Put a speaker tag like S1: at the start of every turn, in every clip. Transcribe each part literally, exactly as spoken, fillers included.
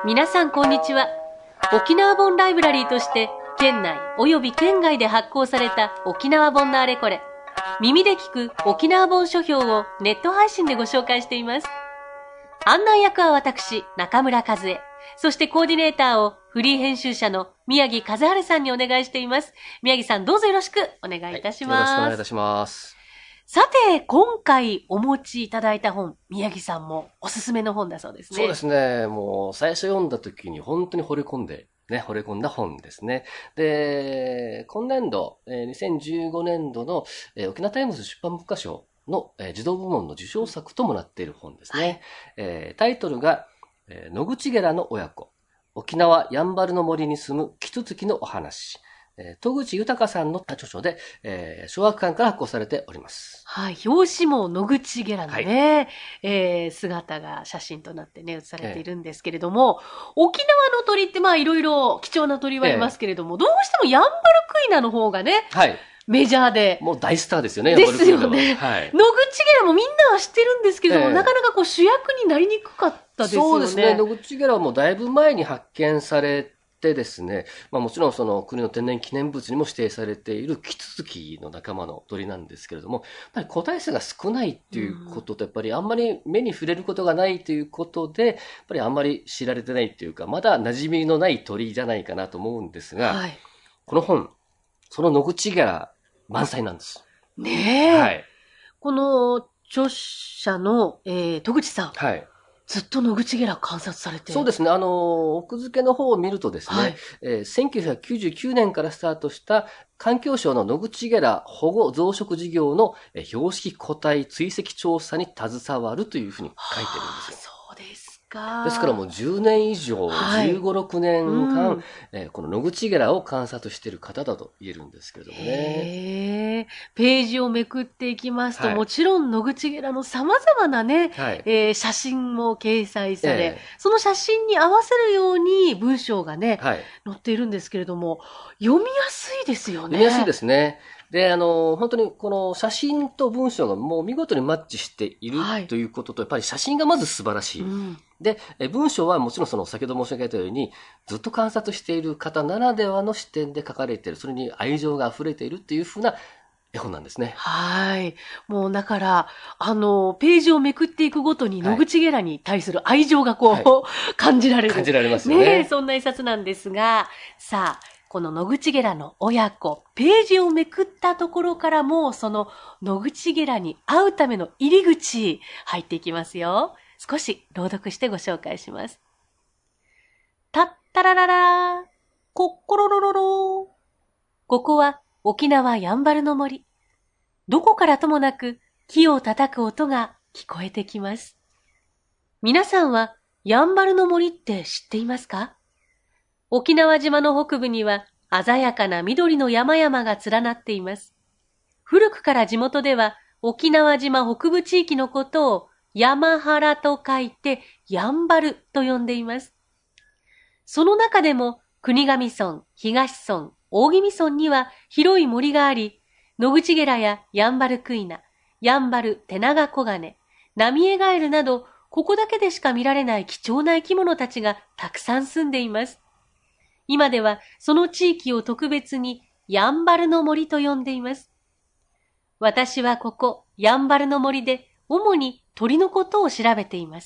S1: 皆さんこんにちは。沖縄本ライブラリーとして県内及び県外で発行された沖縄本のあれこれ、耳で聞く沖縄本書評をネット配信でご紹介しています。案内役は私、中村和恵。そしてコーディネーターをフリー編集者の宮城和春さんにお願いしています。宮城さんどうぞよろしくお願いいたします。
S2: はい、よろしくお願いいたします。
S1: さて、今回お持ちいただいた本、宮城さんもおすすめの本だそうですね。
S2: そうですね。もう最初読んだ時に本当に惚れ込んで、ね、惚れ込んだ本ですね。で、今年度、にせんじゅうごねんどの沖縄タイムズ出版文化賞の児童部門の受賞作ともなっている本ですね。はい、えー、タイトルが、野口ゲラの親子、沖縄やんばるの森に住むキツツキのお話。戸口豊さんの著書で、えー、小学館から発行されております。
S1: はい。表紙も野口ゲラのね、はい、えー、姿が写真となってね、写されているんですけれども、えー、沖縄の鳥ってまあいろいろ貴重な鳥はありますけれども、えー、どうしてもヤンバルクイナの方がね、はい。メジャーで。
S2: もう大スターですよね、
S1: ですよね。はい、野口ゲラもみんなは知ってるんですけれども、えー、なかなかこう主役になりにくかったですよね。
S2: そうですね。野口ゲラはもうだいぶ前に発見されて、でですね、まあもちろんその国の天然記念物にも指定されているキツツキの仲間の鳥なんですけれども、やっぱり個体数が少ないっていうことと、やっぱりあんまり目に触れることがないということで、やっぱりあんまり知られてないっていうか、まだ馴染みのない鳥じゃないかなと思うんですが、はい、この本、その野口ゲラ満載なんです。
S1: ねえ。はい。この著者の、えー、戸口さん。はい。ずっと野口ゲラ観察されて。
S2: そうですね。あの、奥付けの方を見るとですね、はい、えー、せんきゅうひゃくきゅうじゅうきゅうねんからスタートした環境省の野口ゲラ保護増殖事業の標識個体追跡調査に携わるというふうに書いてるんですよ。
S1: そうですか。
S2: ですからもうじゅうねん以上、はい、じゅうご、ろくねんかん、うんえー、この野口ゲラを観察している方だと言えるんですけれどもね。
S1: へー。ページをめくっていきますと、はい、もちろん野口ゲラの様々なね、はいえー、写真も掲載され、えー、その写真に合わせるように文章がね、はい、載っているんですけれども、読みやすいですよね。
S2: 読みやすいですね。で、あの、本当にこの写真と文章がもう見事にマッチしている、はい、ということと、やっぱり写真がまず素晴らしい。うん、で、文章はもちろんその先ほど申し上げたように、ずっと観察している方ならではの視点で書かれている、それに愛情が溢れているっていうふうな絵本なんですね。
S1: はい。もうだから、あの、ページをめくっていくごとに野口ゲラに対する愛情がこう、はい、感じられる。
S2: 感じられますよね。
S1: ねえ、そんな一冊なんですが、さあ、この野口ゲラの親子、ページをめくったところからもうその野口ゲラに会うための入り口入っていきますよ。少し朗読してご紹介します。たったらららー、こっころろろろー。ここは沖縄やんばるの森。どこからともなく木を叩く音が聞こえてきます。皆さんはやんばるの森って知っていますか？沖縄島の北部には鮮やかな緑の山々が連なっています。古くから地元では沖縄島北部地域のことを山原と書いてやんばると呼んでいます。その中でも国頭村、東村、大宜味村には広い森があり、野口ゲラややんばるクイナ、やんばるテナガコガネ、ナミエガエルなどここだけでしか見られない貴重な生き物たちがたくさん住んでいます。今ではその地域を特別にやんばるの森と呼んでいます。私はここやんばるの森で主に鳥のことを調べています。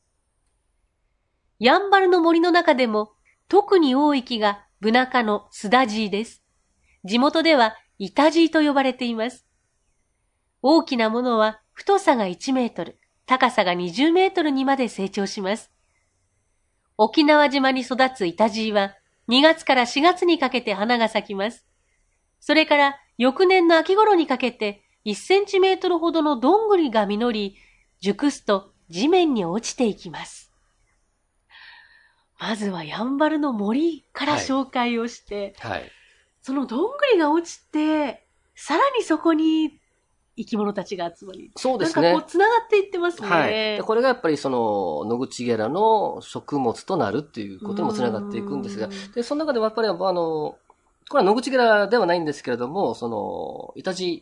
S1: やんばるの森の中でも特に多い木がブナ科のスダジイです。地元ではイタジイと呼ばれています。大きなものは太さがいちメートル、高さがにじゅうメートルにまで成長します。沖縄島に育つイタジイはにがつからしがつにかけて花が咲きます。それから翌年の秋頃にかけていちセンチメートルほどのどんぐりが実り、熟すと地面に落ちていきます。まずはやんばるの森から紹介をして、はいはい、そのどんぐりが落ちて、さらにそこに生き物たちが集まり、
S2: そうですね。
S1: なんかこう繋がっていってますね。
S2: はい。でこれがやっぱりその野口ゲラの食物となるっていうことにも繋がっていくんですが、でその中でもやっぱりあのこれは野口ゲラではないんですけれども、そのイタジ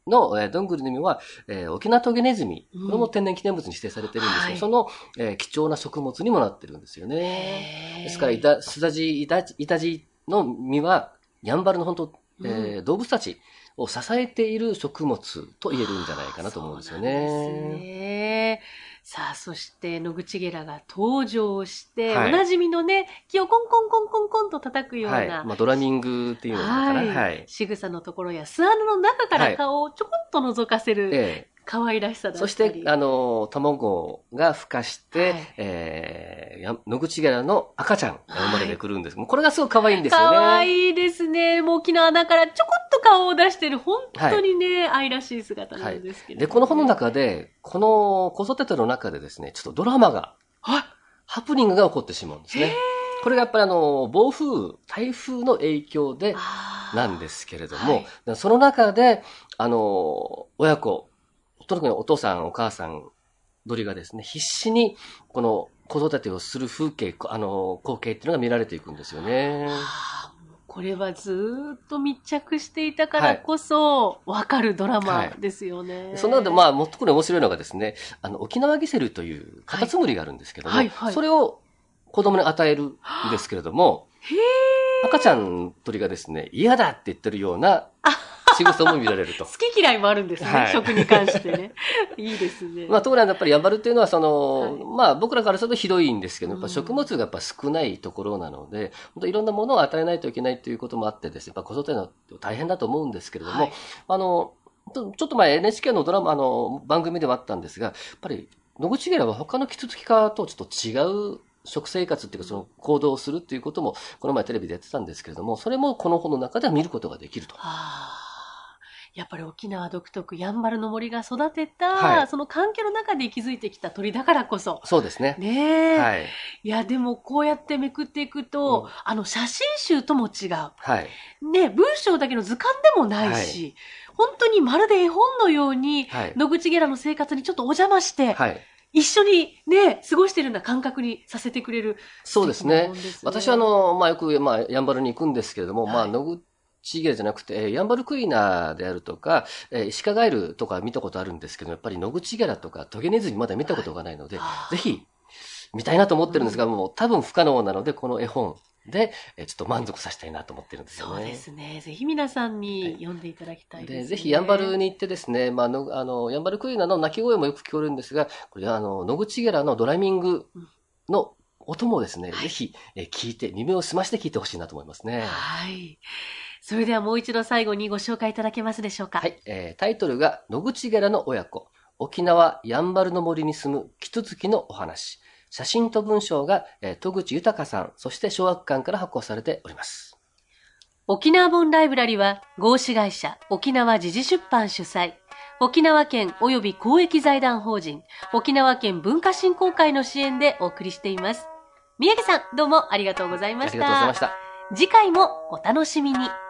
S2: の、えー、どんぐりの実は、えー、沖縄トゲネズミ。
S1: うん
S2: これも天然記念物に指定されてるんですけど、
S1: はい、
S2: その、えー、貴重な食物にもなってるんですよね。ですから、イタ、スダジ、イタ、イタジの実は、やんばるの本当、えー、動物たちを支えている食物と言えるんじゃないかなと思うんですよね。
S1: そうなんですね。さあ、そして野口ゲラが登場して、
S2: はい
S1: おなじみのね、木をコンコンコンコンコンと叩くような、
S2: はい。まあ、ドラミングっていうのかな。
S1: はい
S2: はい。
S1: 仕草のところや巣穴の中から顔をちょこっと覗かせる、
S2: ええ
S1: 可愛らしさだったり。
S2: そして、あの、卵が孵化して、
S1: はい
S2: えー、や野口ゲラの赤ちゃんが生まれてくるんです。もうこれがすごく可愛いんですよね。
S1: 可愛いですね。もう木の穴からちょこっと顔を出してる、本当にね、愛らしい姿なんですけど、ね
S2: で、この本の中で、この子育ての中でですね、ちょっとドラマが、
S1: はい
S2: ハプニングが起こってしまうんですね。これがやっぱりあの、暴風、台風の影響でなんですけれども、
S1: はい
S2: その中で、あの、親子、特にお父さん、お母さん、鳥がですね、必死に、この子育てをする風景、あの、光景っていうのが見られていくんですよね。
S1: はあ、これはずーっと密着していたからこそ、わかるドラマですよね。
S2: その中で、まあ、もっとこれ面白いのがですね、あの、沖縄ギセルというカタツムリがあるんですけども、
S1: はいはいはい
S2: それを子供に与えるんですけれども、
S1: へー
S2: 赤ちゃん鳥がですね、嫌だって言ってるような仕草も見られると。
S1: 好き嫌いもあるんですね、
S2: はい
S1: 食に関してね。いいですね。
S2: まあ、特にやっぱりヤンバルっていうのは、その、
S1: はい
S2: まあ、僕らからするとひどいんですけど、やっぱ
S1: うん
S2: 食物がやっぱ少ないところなので、本当いろんなものを与えないといけないということもあってですね、やっぱ子育ての大変だと思うんですけれども、
S1: はい
S2: あの、ちょちょっと前 エヌエイチケー のドラマ、あの、番組ではあったんですが、やっぱり、野口ゲラは他のキツツキ科とちょっと違う食生活っていうか、その行動をするっていうことも、この前テレビでやってたんですけれども、それもこの本の中では見ることができると。
S1: はあ、やっぱり沖縄独特、やんばるの森が育てた、
S2: はい
S1: その環境の中で息づいてきた鳥だからこそ。
S2: そうですね。
S1: ねえ。
S2: はい。
S1: いや、でもこうやってめくっていくと、
S2: うん
S1: あの写真集とも違う。
S2: はい。
S1: ね、文章だけの図鑑でもないし、本当にまるで絵本のように、
S2: はい。
S1: 野口ゲラの生活にちょっとお邪魔して、
S2: はい。
S1: 一緒にね、過ごしているような感覚にさせてくれる。
S2: そうですね。
S1: 素敵な本ですね
S2: 私はあの、まあ、よく、まあ、やんばるに行くんですけれども、
S1: はい
S2: まあ、野口ゲラじゃなくて、えーやんばるクイナであるとか、えー、鹿ガエルとか見たことあるんですけど、やっぱり野口ゲラとかトゲネズミまだ見たことがないので、
S1: はい
S2: ぜひ、見たいなと思ってるんですが、もう多分不可能なので、この絵本で、えーちょっと満足させたいなと思ってるんですよね。
S1: そうですね。ぜひ皆さんに読んでいただきたいですね。
S2: で、ぜひ、やんばるに行ってですね、まあ、の、あの、やんばるクイナの鳴き声もよく聞こえるんですが、これ、あの、野口ゲラのドラミングの音もですね、
S1: はい
S2: ぜひ、えー聞いて、耳を澄まして聞いてほしいなと思いますね。
S1: はい。それではもう一度最後にご紹介いただけますでしょうか。
S2: はい、えータイトルが、野口ゲラの親子、沖縄やんばるの森に住むキツツキのお話。写真と文章が、えー戸口豊さん、そして小学館から発行されております。
S1: 沖縄本ライブラリは合資会社沖縄時事出版主催、沖縄県及び公益財団法人沖縄県文化振興会の支援でお送りしています。宮城さん、どうもありがとうございました。
S2: ありがとうございました。
S1: 次回もお楽しみに。